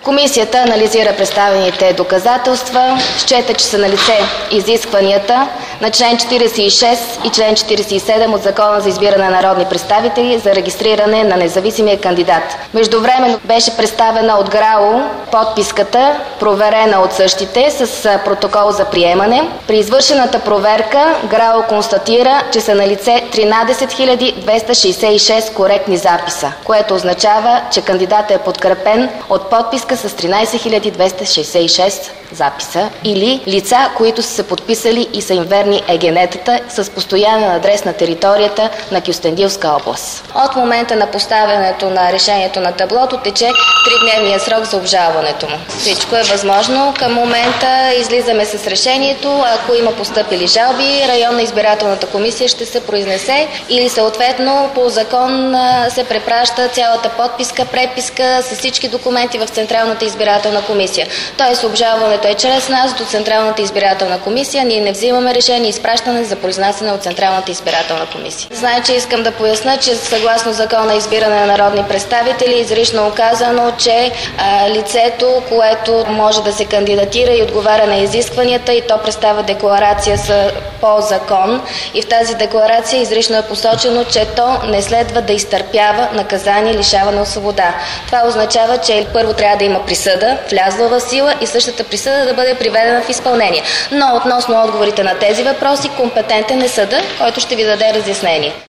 Комисията анализира представените доказателства, счете, че са налице изискванията на член 46 и член 47 от Закона за избиране на народни представители за регистриране на независимия кандидат. Междувременно беше представена от ГРАО подписката, проверена от същите с протокол за приемане. При извършената проверка ГРАО констатира, че са налице 13 266 коректни записа, което означава, че кандидатът е подкрепен от подписка с 13 266 записа или лица, които са се подписали и са им верни егенетата с постоянен адрес на територията на Кюстендилска област. От момента на поставянето на решението на таблото тече 3-дневния срок за обжалването му. Всичко е възможно. Към момента излизаме с решението. Ако има постъпили жалби, районна избирателната комисия ще се произнесе или съответно по закон се препраща цялата подписка, преписка с всички документи в Централната избирателна комисия. Тоест обжалването е чрез нас до Централната избирателна комисия. Ние не взимаме решение и изпращане за произнасяне от Централната избирателна комисия. Знае, че искам да поясня, че съгласно Закона избиране на народни представители изрично указано, че лицето, което може да се кандидатира и отговаря на изискванията, и то представя декларация по закон, и в тази декларация изрично е посочено, че то не следва да изтърпява наказание лишаване от свобода. Това означава, че първо трябва да има присъда, влязла в сила, и същата присъда да бъде приведена в изпълнение. Но относно отговорите на тези въпроси, компетентен е съда, който ще ви даде разяснение.